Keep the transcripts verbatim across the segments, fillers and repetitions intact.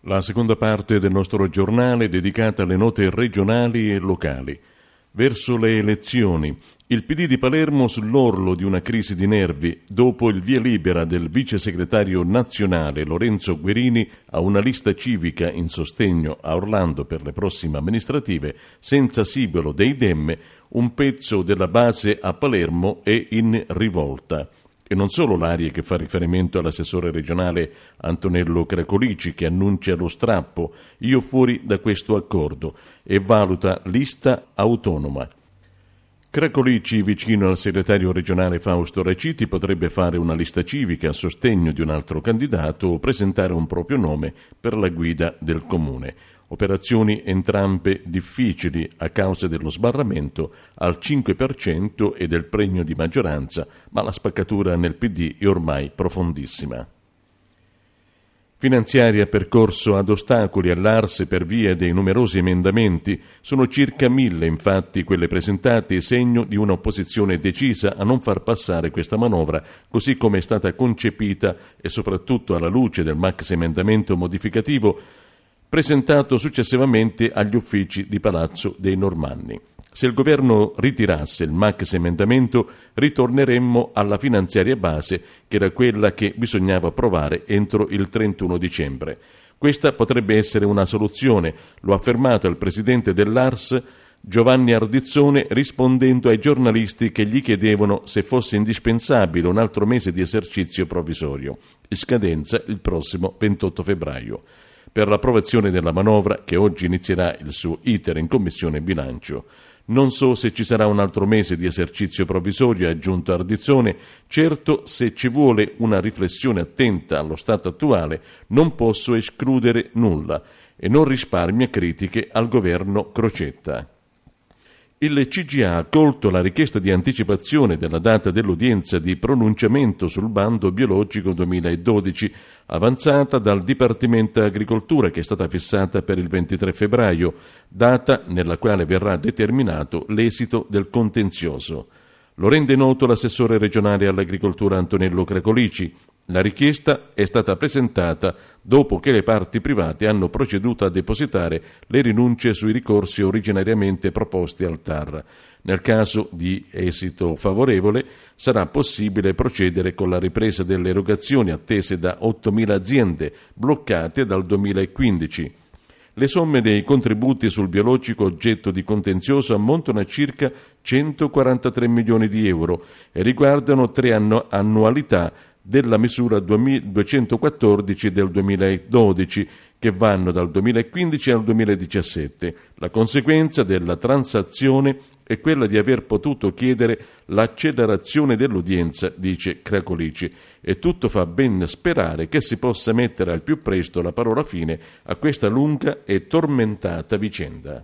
La seconda parte del nostro giornale è dedicata alle note regionali e locali. Verso le elezioni, il P D di Palermo sull'orlo di una crisi di nervi dopo il via libera del vice segretario nazionale Lorenzo Guerini a una lista civica in sostegno a Orlando per le prossime amministrative, senza simbolo dei Dem, un pezzo della base a Palermo è in rivolta. E non solo l'aria che fa riferimento all'assessore regionale Antonello Cracolici, che annuncia lo strappo, io fuori da questo accordo, e valuta lista autonoma. Cracolici, vicino al segretario regionale Fausto Raciti, potrebbe fare una lista civica a sostegno di un altro candidato o presentare un proprio nome per la guida del comune. Operazioni entrambe difficili a causa dello sbarramento al cinque per cento e del premio di maggioranza, ma la spaccatura nel P D è ormai profondissima. Finanziaria percorso ad ostacoli all'A R S per via dei numerosi emendamenti, sono circa mille infatti quelle presentate, segno di un'opposizione decisa a non far passare questa manovra così come è stata concepita e soprattutto alla luce del maxi emendamento modificativo presentato successivamente agli uffici di Palazzo dei Normanni. Se il governo ritirasse il maxi emendamento, ritorneremmo alla finanziaria base, che era quella che bisognava approvare entro il trentuno dicembre. Questa potrebbe essere una soluzione, lo ha affermato il presidente dell'A R S, Giovanni Ardizzone, rispondendo ai giornalisti che gli chiedevano se fosse indispensabile un altro mese di esercizio provvisorio, in scadenza il prossimo ventotto febbraio. Per l'approvazione della manovra, che oggi inizierà il suo iter in Commissione Bilancio. Non so se ci sarà un altro mese di esercizio provvisorio, ha aggiunto Ardizzone, certo se ci vuole una riflessione attenta allo stato attuale non posso escludere nulla e non risparmia critiche al governo Crocetta. Il C G A ha accolto la richiesta di anticipazione della data dell'udienza di pronunciamento sul bando biologico duemiladodici, avanzata dal Dipartimento Agricoltura, che è stata fissata per il ventitré febbraio, data nella quale verrà determinato l'esito del contenzioso. Lo rende noto l'assessore regionale all'agricoltura Antonello Cracolici. La richiesta è stata presentata dopo che le parti private hanno proceduto a depositare le rinunce sui ricorsi originariamente proposti al T A R. Nel caso di esito favorevole sarà possibile procedere con la ripresa delle erogazioni attese da ottomila aziende bloccate dal duemilaquindici. Le somme dei contributi sul biologico oggetto di contenzioso ammontano a circa centoquarantatré milioni di euro e riguardano tre annu- annualità della misura duecentoquattordici del duemiladodici, che vanno dal duemilaquindici al duemiladiciassette. La conseguenza della transazione è quella di aver potuto chiedere l'accelerazione dell'udienza, dice Cracolici, e tutto fa ben sperare che si possa mettere al più presto la parola fine a questa lunga e tormentata vicenda.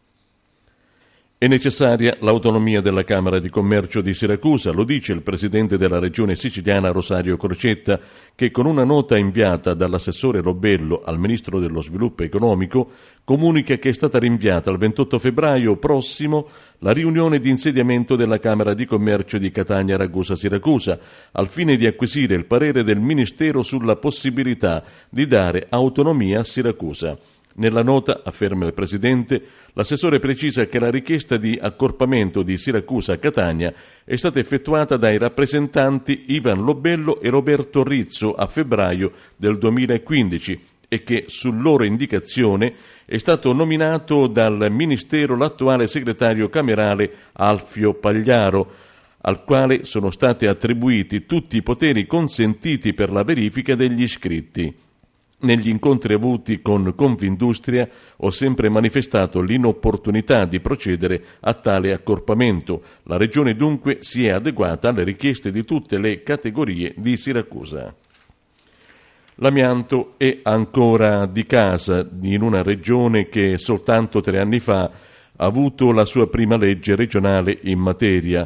È necessaria l'autonomia della Camera di Commercio di Siracusa, lo dice il presidente della regione siciliana Rosario Crocetta, che con una nota inviata dall'assessore Robello al ministro dello sviluppo economico comunica che è stata rinviata al ventotto febbraio prossimo la riunione di insediamento della Camera di Commercio di Catania Ragusa Siracusa, al fine di acquisire il parere del Ministero sulla possibilità di dare autonomia a Siracusa. Nella nota, afferma il Presidente, l'assessore precisa che la richiesta di accorpamento di Siracusa a Catania è stata effettuata dai rappresentanti Ivan Lobello e Roberto Rizzo a febbraio del duemilaquindici e che su loro indicazione è stato nominato dal Ministero l'attuale segretario camerale Alfio Pagliaro, al quale sono stati attribuiti tutti i poteri consentiti per la verifica degli iscritti. Negli incontri avuti con Confindustria ho sempre manifestato l'inopportunità di procedere a tale accorpamento. La Regione dunque si è adeguata alle richieste di tutte le categorie di Siracusa. L'amianto è ancora di casa in una regione che soltanto tre anni fa ha avuto la sua prima legge regionale in materia.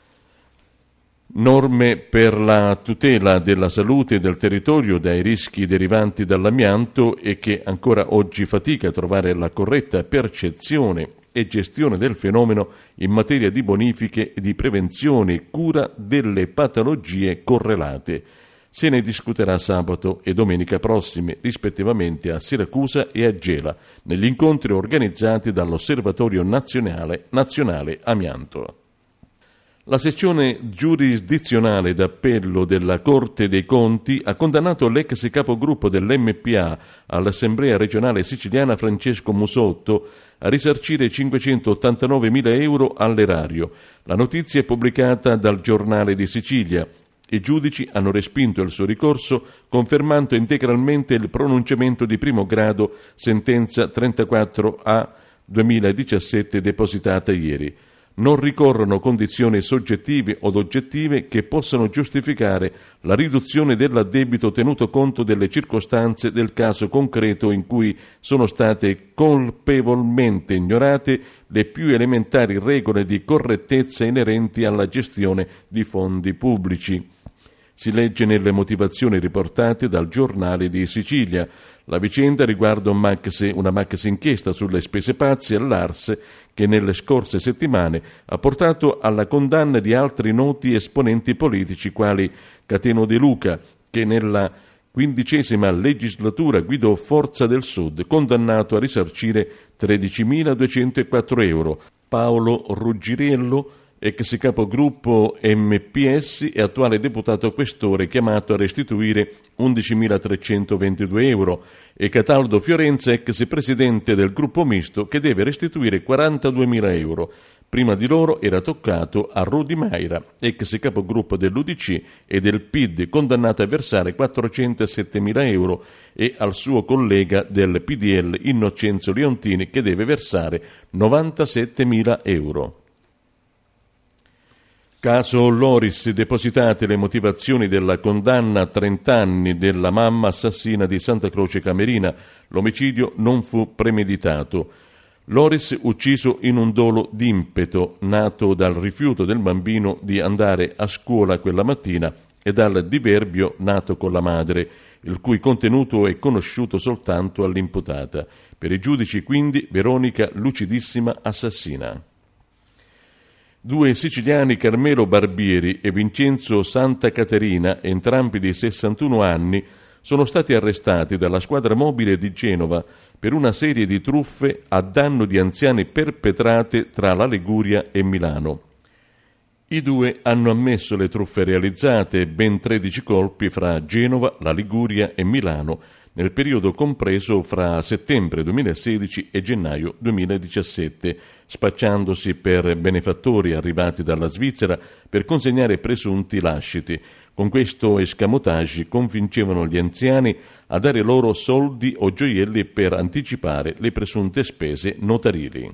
Norme per la tutela della salute e del territorio dai rischi derivanti dall'amianto e che ancora oggi fatica a trovare la corretta percezione e gestione del fenomeno in materia di bonifiche e di prevenzione e cura delle patologie correlate. Se ne discuterà sabato e domenica prossimi, rispettivamente a Siracusa e a Gela, negli incontri organizzati dall'Osservatorio Nazionale, Nazionale Amianto. La sezione giurisdizionale d'appello della Corte dei Conti ha condannato l'ex capogruppo dell'M P A all'Assemblea regionale siciliana Francesco Musotto a risarcire cinquecentottantanovemila euro all'erario. La notizia è pubblicata dal Giornale di Sicilia. I giudici hanno respinto il suo ricorso, confermando integralmente il pronunciamento di primo grado, sentenza trentaquattro A duemiladiciassette depositata ieri. Non ricorrono condizioni soggettive od oggettive che possano giustificare la riduzione dell'addebito tenuto conto delle circostanze del caso concreto in cui sono state colpevolmente ignorate le più elementari regole di correttezza inerenti alla gestione di fondi pubblici. Si legge nelle motivazioni riportate dal Giornale di Sicilia. La vicenda riguarda un maxi, una maxi inchiesta sulle spese pazze all'A R S che nelle scorse settimane ha portato alla condanna di altri noti esponenti politici quali Cateno De Luca, che nella quindicesima legislatura guidò Forza del Sud, condannato a risarcire tredicimiladuecentoquattro euro, Paolo Ruggirello, ex capogruppo M P S e attuale deputato questore, chiamato a restituire undicimilatrecentoventidue euro, e Cataldo Fiorenza, ex presidente del gruppo misto, che deve restituire quarantaduemila euro. Prima di loro era toccato a Rudi Maira, ex capogruppo dell'U D C e del P I D, condannato a versare quattrocentosettemila euro, e al suo collega del P D L Innocenzo Leontini, che deve versare novantasettemila euro. Caso Loris, depositate le motivazioni della condanna a trenta anni della mamma assassina di Santa Croce Camerina. L'omicidio non fu premeditato. Loris ucciso in un dolo d'impeto, nato dal rifiuto del bambino di andare a scuola quella mattina e dal diverbio nato con la madre, il cui contenuto è conosciuto soltanto all'imputata. Per i giudici, quindi, Veronica lucidissima assassina. Due siciliani, Carmelo Barbieri e Vincenzo Santa Caterina, entrambi di sessantuno anni, sono stati arrestati dalla squadra mobile di Genova per una serie di truffe a danno di anziani perpetrate tra la Liguria e Milano. I due hanno ammesso le truffe realizzate, ben tredici colpi fra Genova, la Liguria e Milano, nel periodo compreso fra settembre duemilasedici e gennaio duemiladiciassette, spacciandosi per benefattori arrivati dalla Svizzera per consegnare presunti lasciti. Con questo escamotage convincevano gli anziani a dare loro soldi o gioielli per anticipare le presunte spese notarili.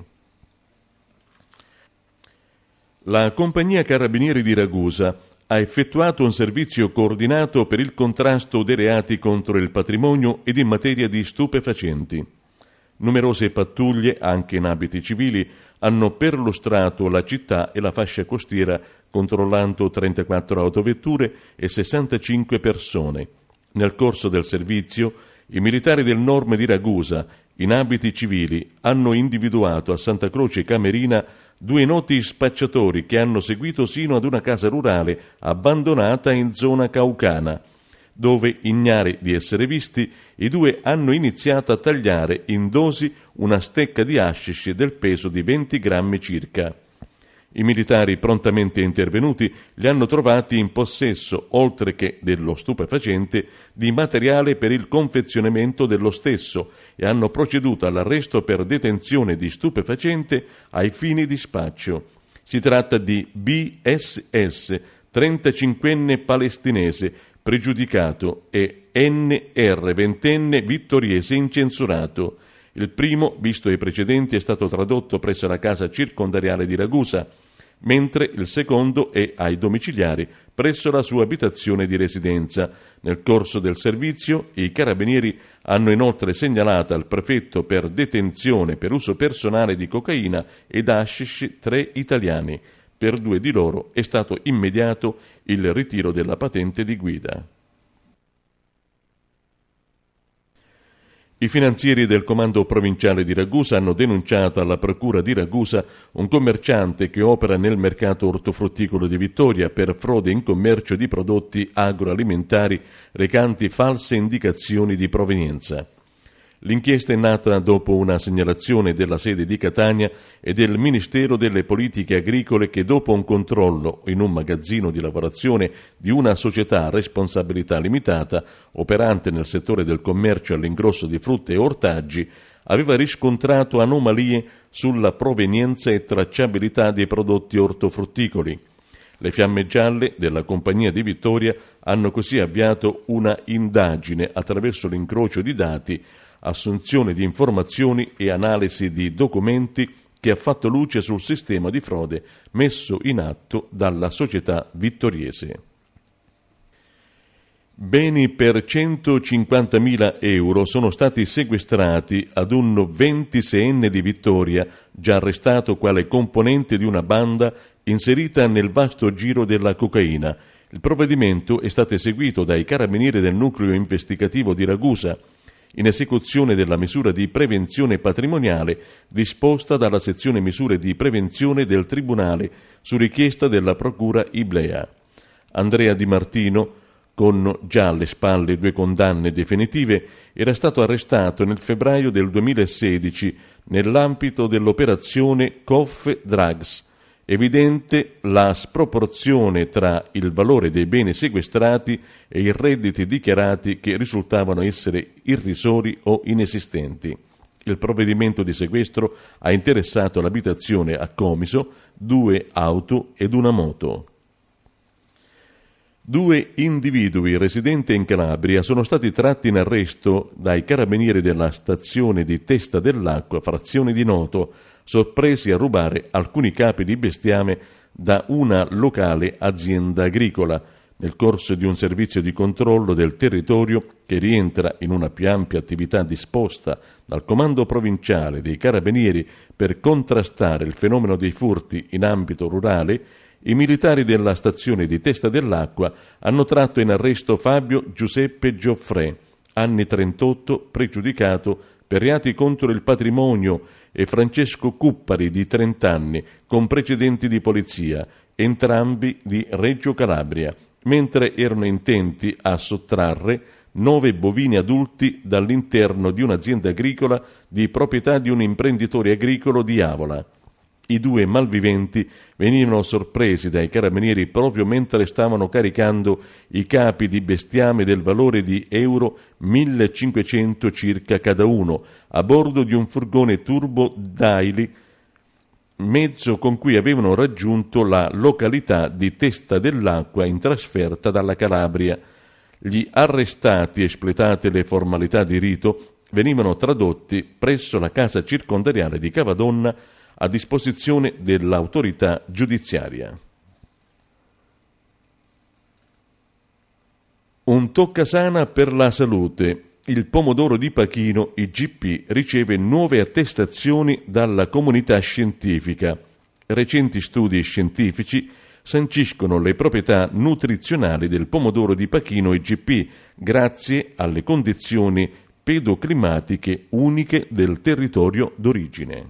La compagnia Carabinieri di Ragusa ha effettuato un servizio coordinato per il contrasto dei reati contro il patrimonio ed in materia di stupefacenti. Numerose pattuglie, anche in abiti civili, hanno perlustrato la città e la fascia costiera controllando trentaquattro autovetture e sessantacinque persone. Nel corso del servizio, i militari del Norme di Ragusa, in abiti civili, hanno individuato a Santa Croce Camerina due noti spacciatori che hanno seguito sino ad una casa rurale abbandonata in zona caucana, dove, ignari di essere visti, i due hanno iniziato a tagliare in dosi una stecca di hashish del peso di venti grammi circa. I militari prontamente intervenuti li hanno trovati in possesso, oltre che dello stupefacente, di materiale per il confezionamento dello stesso e hanno proceduto all'arresto per detenzione di stupefacente ai fini di spaccio. Si tratta di B S S, trentacinquenne palestinese, pregiudicato, e N R, ventenne vittoriese incensurato. Il primo, visto i precedenti, è stato tradotto presso la casa circondariale di Ragusa, mentre il secondo è ai domiciliari presso la sua abitazione di residenza. Nel corso del servizio i carabinieri hanno inoltre segnalato al prefetto per detenzione per uso personale di cocaina ed hashish tre italiani. Per due di loro è stato immediato il ritiro della patente di guida. I finanzieri del comando provinciale di Ragusa hanno denunciato alla procura di Ragusa un commerciante che opera nel mercato ortofrutticolo di Vittoria per frode in commercio di prodotti agroalimentari recanti false indicazioni di provenienza. L'inchiesta è nata dopo una segnalazione della sede di Catania e del Ministero delle Politiche Agricole che, dopo un controllo in un magazzino di lavorazione di una società a responsabilità limitata operante nel settore del commercio all'ingrosso di frutta e ortaggi, aveva riscontrato anomalie sulla provenienza e tracciabilità dei prodotti ortofrutticoli. Le Fiamme Gialle della Compagnia di Vittoria hanno così avviato una indagine attraverso l'incrocio di dati, assunzione di informazioni e analisi di documenti che ha fatto luce sul sistema di frode messo in atto dalla società vittoriese. Beni per centocinquantamila euro sono stati sequestrati ad un ventiseienne di Vittoria, già arrestato quale componente di una banda inserita nel vasto giro della cocaina. Il provvedimento è stato eseguito dai carabinieri del nucleo investigativo di Ragusa, in esecuzione della misura di prevenzione patrimoniale disposta dalla sezione misure di prevenzione del Tribunale su richiesta della Procura Iblea. Andrea Di Martino, con già alle spalle due condanne definitive, era stato arrestato nel febbraio del duemilasedici nell'ambito dell'operazione Coff Drugs. Evidente la sproporzione tra il valore dei beni sequestrati e i redditi dichiarati che risultavano essere irrisori o inesistenti. Il provvedimento di sequestro ha interessato l'abitazione a Comiso, due auto ed una moto. Due individui residenti in Calabria sono stati tratti in arresto dai carabinieri della stazione di Testa dell'Acqua, frazione di Noto, sorpresi a rubare alcuni capi di bestiame da una locale azienda agricola, nel corso di un servizio di controllo del territorio che rientra in una più ampia attività disposta dal Comando Provinciale dei Carabinieri per contrastare il fenomeno dei furti in ambito rurale. I militari della stazione di Testa dell'Acqua hanno tratto in arresto Fabio Giuseppe Gioffrè, anni trentotto, pregiudicato per reati contro il patrimonio, e Francesco Cuppari, di trenta anni, con precedenti di polizia, entrambi di Reggio Calabria, mentre erano intenti a sottrarre nove bovini adulti dall'interno di un'azienda agricola di proprietà di un imprenditore agricolo di Avola. I due malviventi venivano sorpresi dai carabinieri proprio mentre stavano caricando i capi di bestiame del valore di euro millecinquecento circa cada uno a bordo di un furgone turbo Daily, mezzo con cui avevano raggiunto la località di Testa dell'Acqua in trasferta dalla Calabria. Gli arrestati, espletate le formalità di rito, venivano tradotti presso la casa circondariale di Cavadonna a disposizione dell'autorità giudiziaria. Un toccasana per la salute. Il pomodoro di Pachino, I G P, riceve nuove attestazioni dalla comunità scientifica. Recenti studi scientifici sanciscono le proprietà nutrizionali del pomodoro di Pachino I G P grazie alle condizioni pedoclimatiche uniche del territorio d'origine.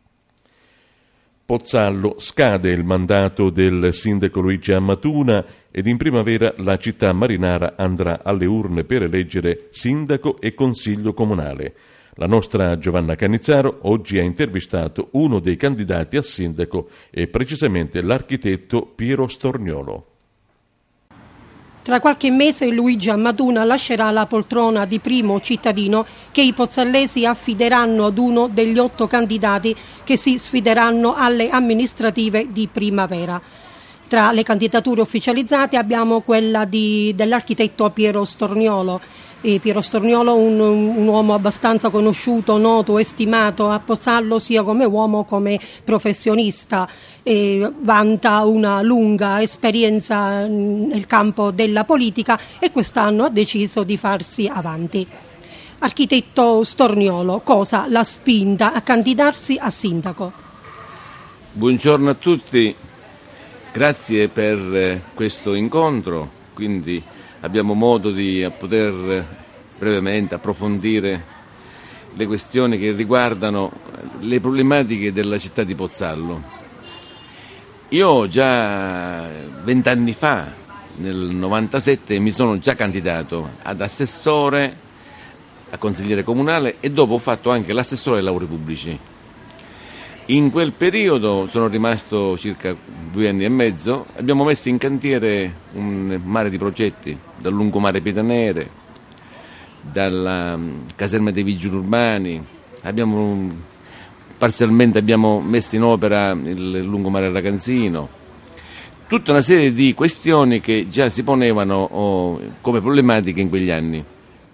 Pozzallo, scade il mandato del sindaco Luigi Ammatuna ed in primavera la città marinara andrà alle urne per eleggere sindaco e consiglio comunale. La nostra Giovanna Canizzaro oggi ha intervistato uno dei candidati a sindaco e precisamente l'architetto Piero Storniolo. Tra qualche mese Luigi Ammatuna lascerà la poltrona di primo cittadino che i pozzallesi affideranno ad uno degli otto candidati che si sfideranno alle amministrative di primavera. Tra le candidature ufficializzate abbiamo quella di, dell'architetto Piero Storniolo. E Piero Storniolo, un, un uomo abbastanza conosciuto, noto e stimato a Pozzallo sia come uomo come professionista, e vanta una lunga esperienza nel campo della politica e quest'anno ha deciso di farsi avanti. Architetto Storniolo, cosa l'ha spinta a candidarsi a sindaco? Buongiorno a tutti, grazie per questo incontro, quindi abbiamo modo di poter brevemente approfondire le questioni che riguardano le problematiche della città di Pozzallo. Io già vent'anni fa, nel novantasette, mi sono già candidato ad assessore, a consigliere comunale, e dopo ho fatto anche l'assessore ai lavori pubblici. In quel periodo sono rimasto circa due anni e mezzo, abbiamo messo in cantiere un mare di progetti, dal lungomare Pietanere, dalla caserma dei vigili urbani, abbiamo, parzialmente abbiamo messo in opera il lungomare Raganzino, tutta una serie di questioni che già si ponevano oh, come problematiche in quegli anni.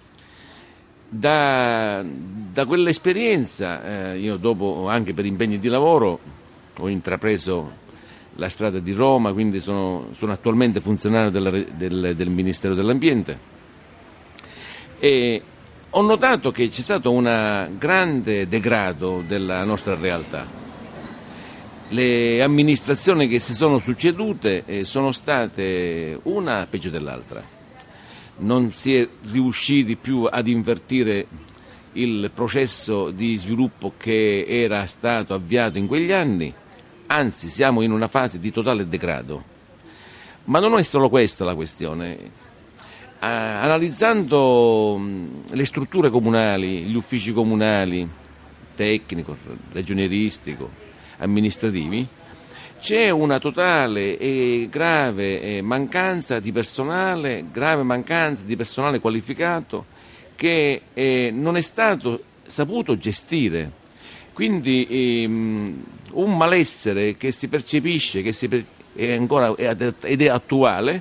Da, da quell'esperienza eh, io dopo, anche per impegni di lavoro, ho intrapreso la strada di Roma, quindi sono, sono attualmente funzionario della, del, del Ministero dell'Ambiente, e ho notato che c'è stato un grande degrado della nostra realtà. Le amministrazioni che si sono succedute eh, sono state una peggio dell'altra. Non si è riusciti più ad invertire il processo di sviluppo che era stato avviato in quegli anni, anzi siamo in una fase di totale degrado. Ma non è solo questa la questione. Ah, analizzando le strutture comunali, gli uffici comunali, tecnico, ragionieristico, amministrativi, c'è una totale e grave mancanza di personale, grave mancanza di personale qualificato che eh, non è stato saputo gestire. Quindi ehm, un malessere che si percepisce, che si per, è ancora ed è attuale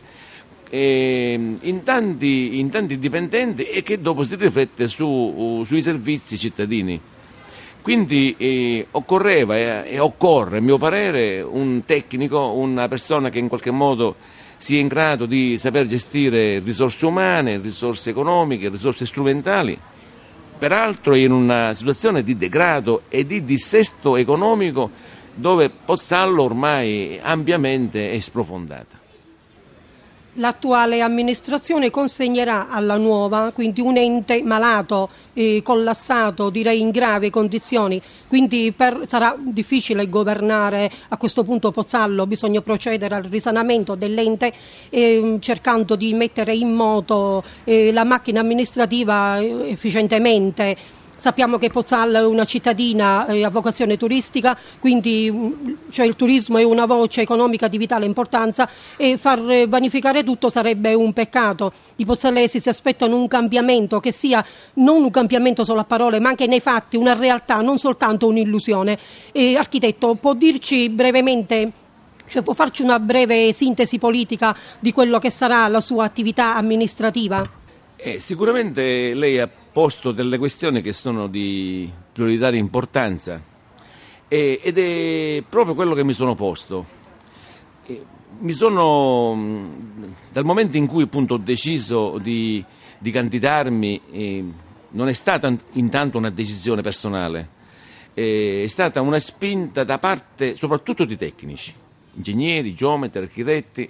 eh, in, tanti, in tanti dipendenti, e che dopo si riflette su, sui servizi cittadini. Quindi eh, occorreva e eh, occorre, a mio parere, un tecnico, una persona che in qualche modo sia in grado di saper gestire risorse umane, risorse economiche, risorse strumentali, peraltro in una situazione di degrado e di dissesto economico dove Pozzallo ormai ampiamente è sprofondata. L'attuale amministrazione consegnerà alla nuova, quindi un ente malato, eh, collassato, direi in gravi condizioni, quindi per, sarà difficile governare a questo punto Pozzallo. Bisogna procedere al risanamento dell'ente eh, cercando di mettere in moto eh, la macchina amministrativa eh, efficientemente. Sappiamo che Pozzallo è una cittadina eh, a vocazione turistica, quindi cioè il turismo è una voce economica di vitale importanza, e far eh, vanificare tutto sarebbe un peccato. I pozzallesi si aspettano un cambiamento che sia non un cambiamento solo a parole, ma anche nei fatti, una realtà, non soltanto un'illusione. E, architetto, può dirci brevemente, cioè può farci una breve sintesi politica di quello che sarà la sua attività amministrativa? Eh, sicuramente lei ha posto delle questioni che sono di prioritaria importanza eh, ed è proprio quello che mi sono posto. Eh, mi sono, dal momento in cui appunto ho deciso di, di candidarmi, eh, non è stata intanto una decisione personale, eh, è stata una spinta da parte soprattutto di tecnici, ingegneri, geometri, architetti,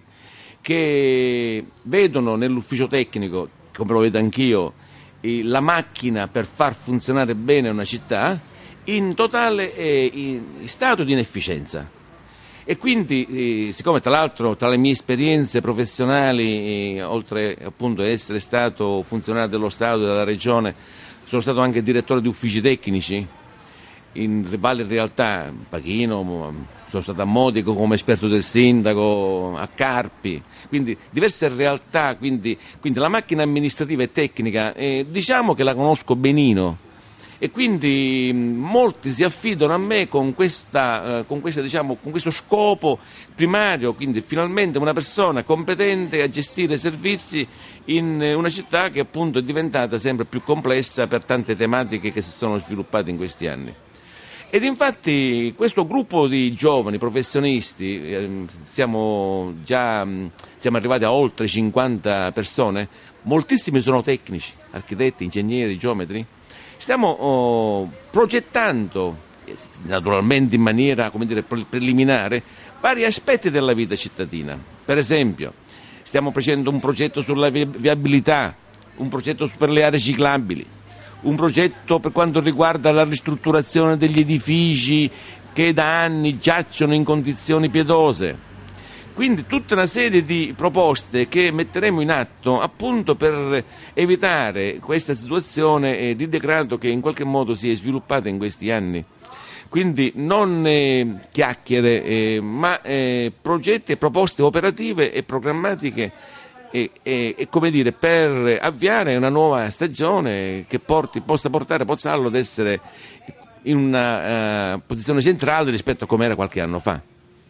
che vedono nell'ufficio tecnico, come lo vedo anch'io, la macchina per far funzionare bene una città in totale eh, in stato di inefficienza. E quindi, eh, siccome tra l'altro tra le mie esperienze professionali, eh, oltre appunto ad essere stato funzionario dello Stato e della Regione, sono stato anche direttore di uffici tecnici in varie realtà, Pachino, sono stato a Modico come esperto del sindaco, a Carpi, quindi diverse realtà, quindi, quindi la macchina amministrativa e tecnica eh, diciamo che la conosco benino, e quindi molti si affidano a me con, questa, eh, con, questa, diciamo, con questo scopo primario, quindi finalmente una persona competente a gestire servizi in una città che appunto è diventata sempre più complessa per tante tematiche che si sono sviluppate in questi anni. Ed infatti questo gruppo di giovani professionisti, eh, siamo già siamo arrivati a oltre cinquanta persone, moltissimi sono tecnici, architetti, ingegneri, geometri. Stiamo oh, progettando, naturalmente in maniera, come dire, preliminare, vari aspetti della vita cittadina. Per esempio, stiamo facendo un progetto sulla viabilità, un progetto per le aree ciclabili, un progetto per quanto riguarda la ristrutturazione degli edifici che da anni giacciono in condizioni pietose. Quindi tutta una serie di proposte che metteremo in atto appunto per evitare questa situazione di degrado che in qualche modo si è sviluppata in questi anni. Quindi non eh, chiacchiere, eh, ma eh, progetti e proposte operative e programmatiche e, e, e come dire, per avviare una nuova stagione che porti, possa portare Pozzallo ad essere in una uh, posizione centrale rispetto a come era qualche anno fa.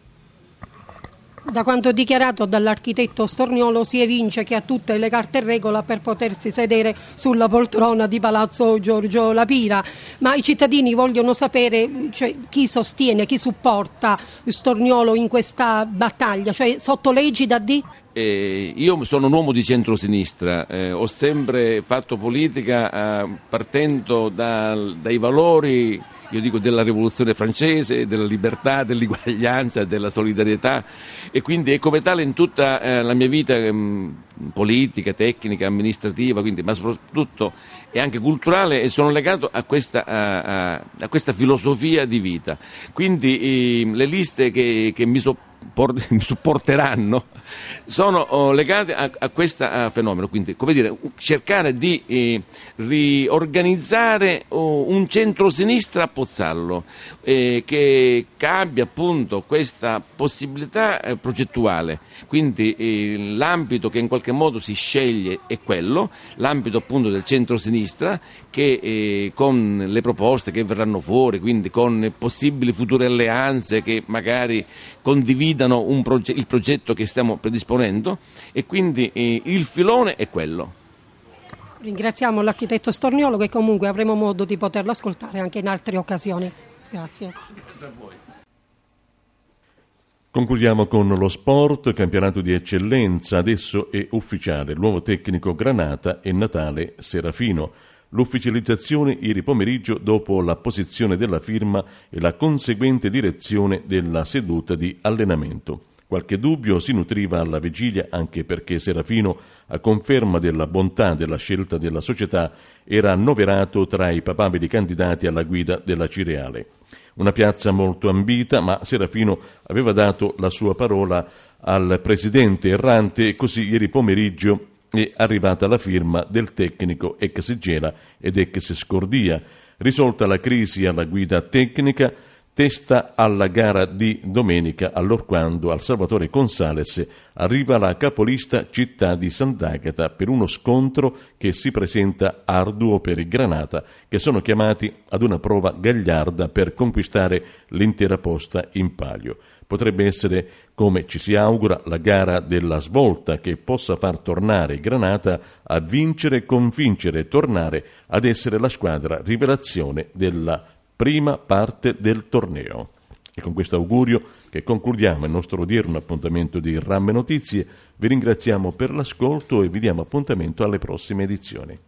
Da quanto dichiarato dall'architetto Storniolo si evince che ha tutte le carte in regola per potersi sedere sulla poltrona di Palazzo Giorgio La Pira, ma i cittadini vogliono sapere, cioè, chi sostiene, chi supporta Storniolo in questa battaglia, cioè sotto l'egida di... Eh, io sono un uomo di centrosinistra, eh, ho sempre fatto politica eh, partendo da, dai valori, io dico, della rivoluzione francese, della libertà, dell'uguaglianza, della solidarietà, e quindi è come tale in tutta eh, la mia vita eh, politica, tecnica, amministrativa, quindi, ma soprattutto e anche culturale, e sono legato a questa, a, a, a questa filosofia di vita. Quindi eh, le liste che, che mi sopportano mi supporteranno sono oh, legate a, a questo fenomeno, quindi come dire, cercare di eh, riorganizzare oh, un centrosinistra a Pozzallo eh, che, che abbia appunto questa possibilità eh, progettuale, quindi eh, l'ambito che in qualche modo si sceglie è quello, l'ambito appunto del centrosinistra che eh, con le proposte che verranno fuori, quindi con possibili future alleanze che magari condividano un proge- il progetto che stiamo predisponendo, e quindi eh, il filone è quello. Ringraziamo l'architetto Storniolo, che comunque avremo modo di poterlo ascoltare anche in altre occasioni. Grazie. Grazie a voi. Concludiamo con lo sport, campionato di eccellenza. Adesso è ufficiale, il nuovo tecnico Granata è Natale Serafino. L'ufficializzazione ieri pomeriggio dopo la posizione della firma e la conseguente direzione della seduta di allenamento. Qualche dubbio si nutriva alla vigilia, anche perché Serafino, a conferma della bontà della scelta della società, era annoverato tra i papabili candidati alla guida della Cireale. Una piazza molto ambita, ma Serafino aveva dato la sua parola al presidente errante, e così ieri pomeriggio è arrivata la firma del tecnico ex Gela ed ex Scordia. Risolta la crisi alla guida tecnica, testa alla gara di domenica, allorquando al Salvatore Consales arriva la capolista città di Sant'Agata per uno scontro che si presenta arduo per i Granata, che sono chiamati ad una prova gagliarda per conquistare l'intera posta in palio. Potrebbe essere, come ci si augura, la gara della svolta che possa far tornare i Granata a vincere, convincere e tornare ad essere la squadra rivelazione della prima parte del torneo. E con questo augurio che concludiamo il nostro odierno appuntamento di Ramme Notizie. Vi ringraziamo per l'ascolto e vi diamo appuntamento alle prossime edizioni.